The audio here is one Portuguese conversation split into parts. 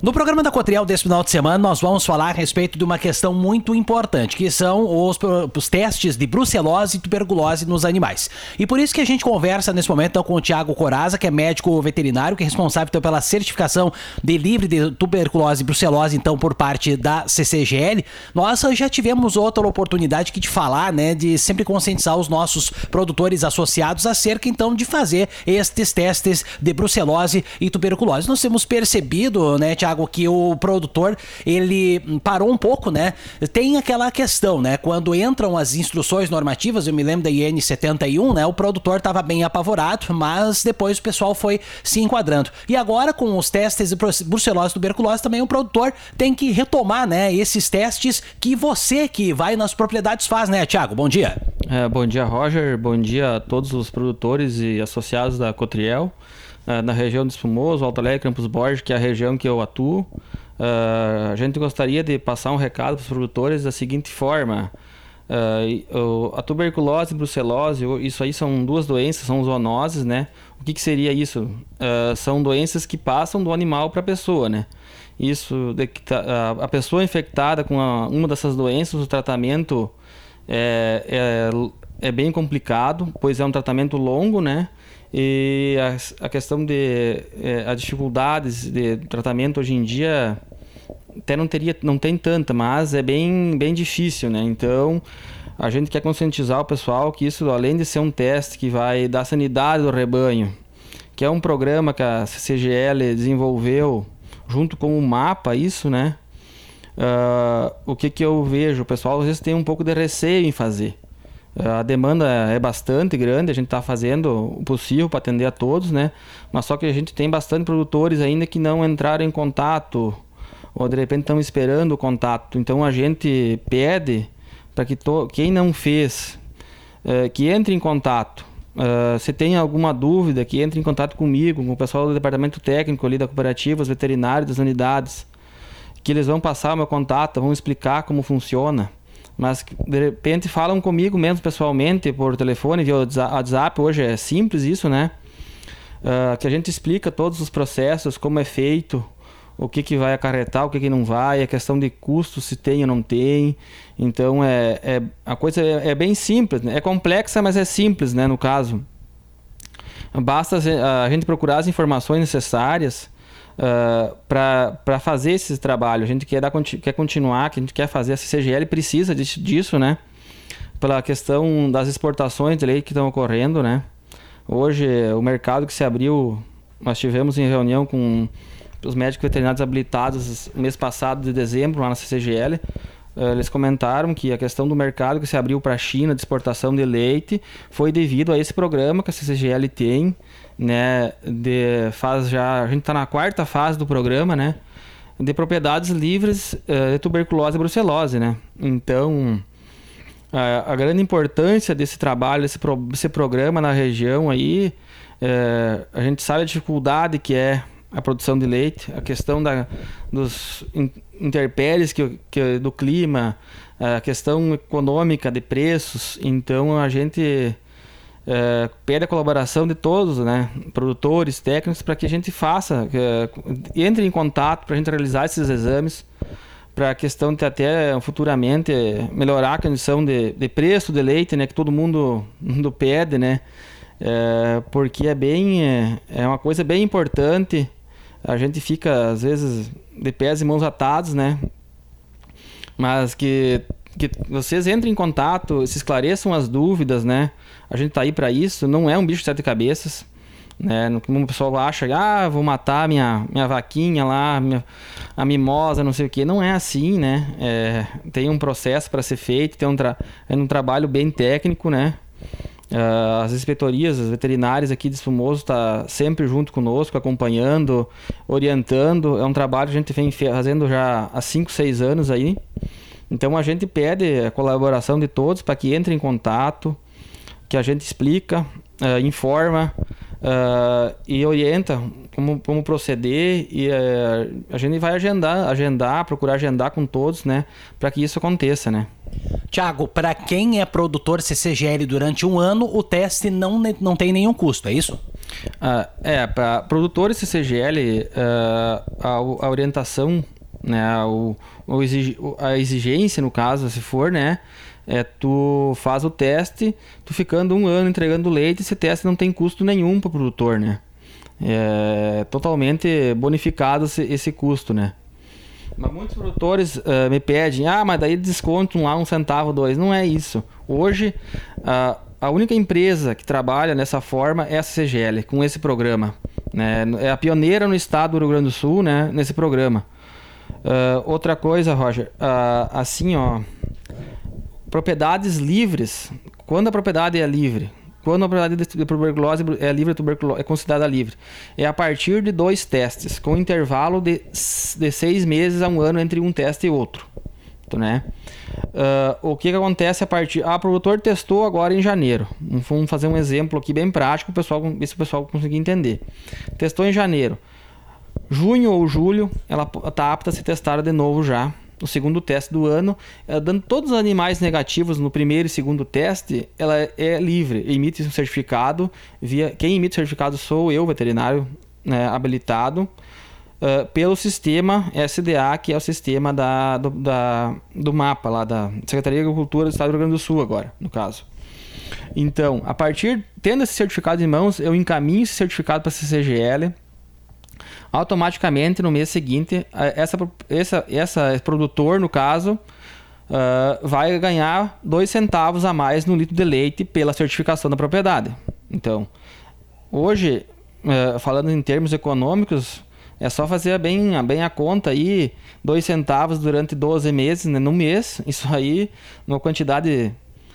No programa da Cotriel desse final de semana, nós vamos falar a respeito de uma questão muito importante, que são os testes de brucelose e tuberculose nos animais. E por isso que a gente conversa nesse momento então, com o Thiago Coraza, que é médico veterinário, que é responsável então, pela certificação de livre de tuberculose e brucelose, então, por parte da CCGL. Nós já tivemos outra oportunidade aqui de falar, né, de sempre conscientizar os nossos produtores associados acerca, então, de fazer estes testes de brucelose e tuberculose. Nós temos percebido, né, Thiago, que o produtor, ele parou um pouco, né? Tem aquela questão, né? Quando entram as instruções normativas, eu me lembro da IN 71, né? O produtor estava bem apavorado, mas depois o pessoal foi se enquadrando. E agora, com os testes de brucelose e tuberculose, também o produtor tem que retomar, né? Esses testes que você que vai nas propriedades faz, né, Thiago? Bom dia. Bom dia, Roger. Bom dia a todos os produtores e associados da Cotriel. Na região de Espumoso, Alto Alegre, Campos Borges, que é a região que eu atuo. A gente gostaria de passar um recado para os produtores da seguinte forma. A tuberculose e brucelose, isso aí são duas doenças, são zoonoses, né? O que seria isso? São doenças que passam do animal para a pessoa, né? Isso, a pessoa infectada com uma dessas doenças, o tratamento é bem complicado, pois é um tratamento longo, né? E a questão as dificuldades de tratamento hoje em dia até não tem tanta, mas é bem difícil, né? Então a gente quer conscientizar o pessoal que isso, além de ser um teste que vai dar sanidade do rebanho, que é um programa que a CCGL desenvolveu junto com o MAPA, isso, né? O que eu vejo? O pessoal às vezes tem um pouco de receio em fazer. A demanda é bastante grande, a gente está fazendo o possível para atender a todos, né? Mas só que a gente tem bastante produtores ainda que não entraram em contato ou de repente estão esperando o contato. Então a gente pede para que quem não fez, que entre em contato. Se tem alguma dúvida, que entre em contato comigo, com o pessoal do departamento técnico ali da cooperativa, os veterinários das unidades, que eles vão passar o meu contato, vão explicar como funciona. Mas de repente falam comigo mesmo pessoalmente, por telefone, via WhatsApp, hoje é simples isso, né? Que a gente explica todos os processos, como é feito, o que vai acarretar, o que não vai, a questão de custo, se tem ou não tem. Então a coisa é bem simples, né? É complexa, mas é simples, né, no caso. Basta a gente procurar as informações necessárias para fazer esse trabalho. A gente quer continuar, que a gente quer fazer, a CCGL precisa disso, né? Pela questão das exportações de leite que estão ocorrendo, né? Hoje, o mercado que se abriu, nós tivemos em reunião com os médicos veterinários habilitados no mês passado de dezembro, lá na CCGL. Eles comentaram que a questão do mercado que se abriu para a China de exportação de leite foi devido a esse programa que a CCGL tem, né? A gente está na 4ª fase do programa, né? De propriedades livres de tuberculose e brucelose, né? Então, a grande importância desse trabalho, desse programa na região aí, a gente sabe a dificuldade que é a produção de leite, a questão dos intempéries do clima, a questão econômica de preços. Então a gente pede a colaboração de todos, né, produtores, técnicos, para que a gente entre em contato para a gente realizar esses exames, para a questão de até futuramente melhorar a condição de preço de leite, né, que todo mundo pede, né, porque é uma coisa bem importante. A gente fica, às vezes, de pés e mãos atados, né? Mas que vocês entrem em contato, se esclareçam as dúvidas, né? A gente tá aí para isso, não é um bicho de 7 cabeças, né? Como o pessoal acha, vou matar minha vaquinha lá, a mimosa, não sei o que. Não é assim, né? Tem um processo para ser feito, é um trabalho bem técnico, né? As inspetorias, as veterinárias aqui de Espumoso está sempre junto conosco, acompanhando, orientando. É um trabalho que a gente vem fazendo já há 5, 6 anos aí. Então a gente pede a colaboração de todos para que entre em contato, que a gente explica, informa e orienta como proceder, e a gente vai procurar agendar com todos, né, para que isso aconteça, né. Thiago, para quem é produtor CCGL durante um ano, o teste não tem nenhum custo, é isso? Para produtores CCGL, a orientação, né, a exigência, no caso, se for, né, tu faz o teste, tu ficando 1 ano entregando leite, esse teste não tem custo nenhum para o produtor, né? É totalmente bonificado esse custo, né? Mas muitos produtores me pedem, mas daí descontam lá 1 centavo, 2. Não é isso. Hoje, a única empresa que trabalha dessa forma é a CCGL, com esse programa, né? É a pioneira no estado do Rio Grande do Sul, né, nesse programa. Outra coisa, Roger, assim, propriedades livres, quando a propriedade é livre, quando a propriedade de tuberculose é livre, é considerada livre, é a partir de 2 testes, com intervalo de 6 meses a 1 ano entre um teste e outro, né? O que acontece a partir... o produtor testou agora em janeiro, vamos fazer um exemplo aqui bem prático, ver se o pessoal conseguir entender. Testou em janeiro, junho ou julho, ela está apta a ser testada de novo já, o segundo teste do ano, dando todos os animais negativos no primeiro e segundo teste, ela é livre, emite um certificado, quem emite o certificado sou eu, veterinário, né, habilitado, pelo sistema SDA, que é o sistema do mapa lá da Secretaria de Agricultura do Estado do Rio Grande do Sul agora, no caso. Então, tendo esse certificado em mãos, eu encaminho esse certificado para a CCGL. Automaticamente no mês seguinte, essa produtor, no caso, vai ganhar 2 centavos a mais no litro de leite pela certificação da propriedade. Então, hoje, falando em termos econômicos, é só fazer bem a conta aí, 2 centavos durante 12 meses, né, no mês. Isso aí, numa quantidade,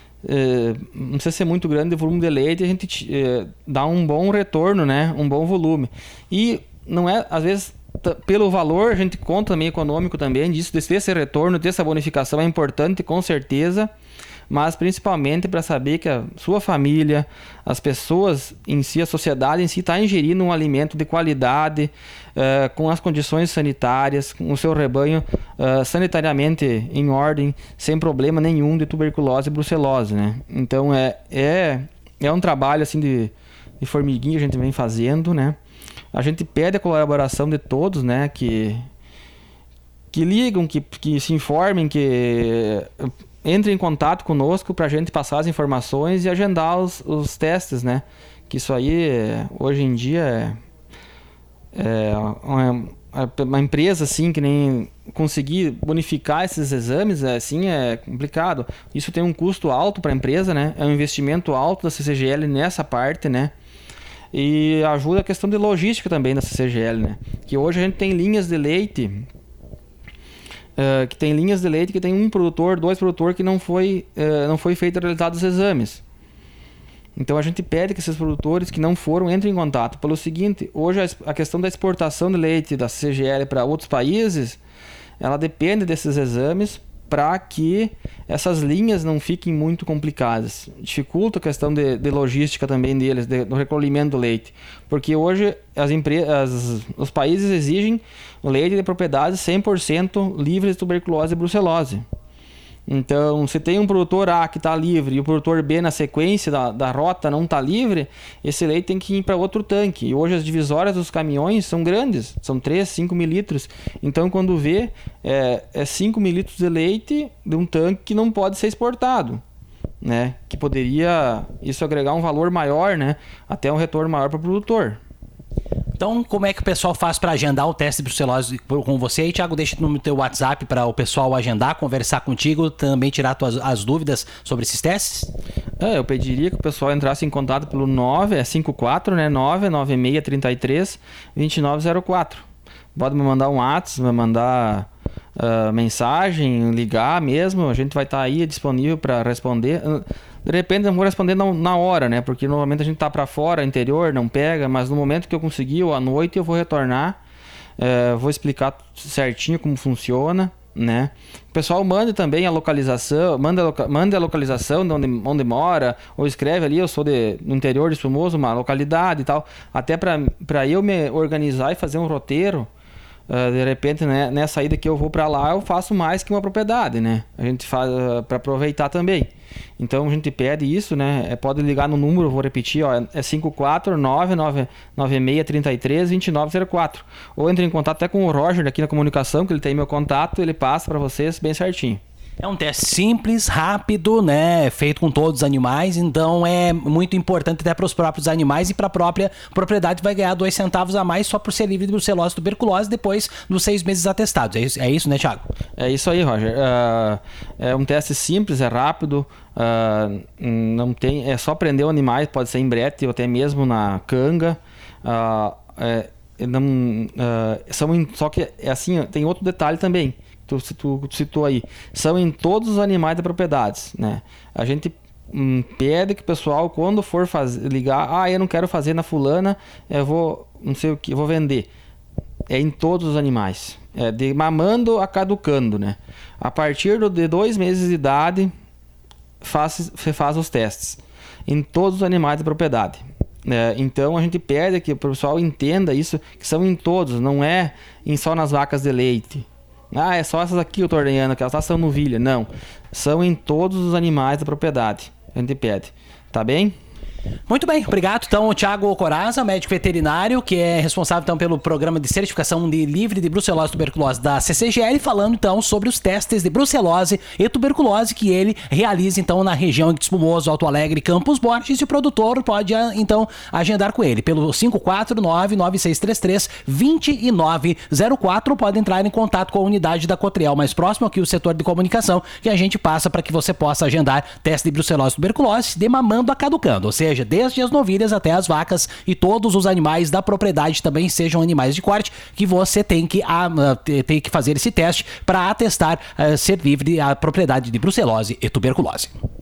não precisa ser muito grande de volume de leite, a gente dá um bom retorno, né, um bom volume. E não é, às vezes, pelo valor, a gente conta também econômico também disso, desse retorno, dessa bonificação é importante, com certeza, mas principalmente para saber que a sua família, as pessoas em si, a sociedade em si está ingerindo um alimento de qualidade, com as condições sanitárias, com o seu rebanho sanitariamente em ordem, sem problema nenhum de tuberculose e brucelose, né? Então é um trabalho assim de formiguinha que a gente vem fazendo, né? A gente pede a colaboração de todos, né, que ligam, que se informem, que entrem em contato conosco para a gente passar as informações e agendar os testes, né? Que isso aí, hoje em dia, é uma empresa assim, que nem conseguir bonificar esses exames, assim, é complicado. Isso tem um custo alto para a empresa, né? É um investimento alto da CCGL nessa parte, né? E ajuda a questão de logística também da CCGL, né? Que hoje a gente tem linhas de leite, que tem 1 produtor, 2 produtores que não foi realizados os exames. Então a gente pede que esses produtores que não foram entrem em contato. Pelo seguinte, hoje a questão da exportação de leite da CCGL para outros países, ela depende desses exames para que essas linhas não fiquem muito complicadas. Dificulta a questão de logística também deles, do recolhimento do leite. Porque hoje os países exigem leite de propriedades 100% livres de tuberculose e brucelose. Então, se tem um produtor A que está livre e o produtor B na sequência da rota não está livre, esse leite tem que ir para outro tanque. E hoje as divisórias dos caminhões são grandes, são 3, 5 mil litros. Então, quando vê, é 5 mil litros de leite de um tanque que não pode ser exportado, né? Que poderia isso agregar um valor maior, né? Até um retorno maior para o produtor. Então, como é que o pessoal faz para agendar o teste de brucelose com você? E, Thiago, deixa no teu WhatsApp para o pessoal agendar, conversar contigo, também tirar as dúvidas sobre esses testes? Eu pediria que o pessoal entrasse em contato pelo 954, né? 99633 2904. Pode me mandar um WhatsApp, me mandar mensagem, ligar mesmo, a gente vai estar aí disponível para responder. De repente eu vou responder na hora, né? Porque normalmente a gente tá para fora, interior, não pega, mas no momento que eu conseguir ou à noite eu vou retornar, vou explicar certinho como funciona, né? O pessoal manda também a localização, manda a localização de onde mora, ou escreve ali, eu sou no interior de Espumoso, uma localidade e tal, até para eu me organizar e fazer um roteiro de repente, né, nessa ida que eu vou para lá, eu faço mais que uma propriedade, né? A gente faz para aproveitar também. Então a gente pede isso, né? Pode ligar no número, eu vou repetir, ó, é 54996332904. Ou entre em contato até com o Roger aqui na comunicação, que ele tem meu contato, ele passa para vocês bem certinho. É um teste simples, rápido, né? Feito com todos os animais, então é muito importante até para os próprios animais e para a própria propriedade. Vai ganhar 2 centavos a mais só por ser livre de brucelose e tuberculose depois dos 6 meses atestados. É isso, né, Thiago? É isso aí, Roger. É um teste simples, é rápido. Não tem, é só prender o animal, pode ser em brete ou até mesmo na canga. Só que assim, tem outro detalhe também. Tu citou aí, são em todos os animais da propriedade, né? A gente pede que o pessoal, quando for ligar, eu não quero fazer na fulana, eu vou, não sei o que, vou vender. É em todos os animais, de mamando a caducando, né? A partir de 2 meses de idade, você faz os testes em todos os animais da propriedade. Então a gente pede que o pessoal entenda isso, que são em todos, não é só nas vacas de leite. É só essas aqui eu tô ordenhando, que elas são novilha. Não, são em todos os animais da propriedade. A gente pede, tá bem? Muito bem, obrigado. Então, o Thiago Coraza, médico veterinário, que é responsável então pelo programa de certificação de livre de brucelose e tuberculose da CCGL, falando então sobre os testes de brucelose e tuberculose que ele realiza então na região de Espumoso, Alto Alegre, Campos Borges, e o produtor pode então agendar com ele pelo 549-9633-2904. Pode entrar em contato com a unidade da Cotriel mais próximo, aqui o setor de comunicação, que a gente passa para que você possa agendar teste de brucelose e tuberculose de mamando a caducando, ou seja, desde as novilhas até as vacas e todos os animais da propriedade, também sejam animais de corte, que você tem que fazer esse teste para atestar ser livre a propriedade de brucelose e tuberculose.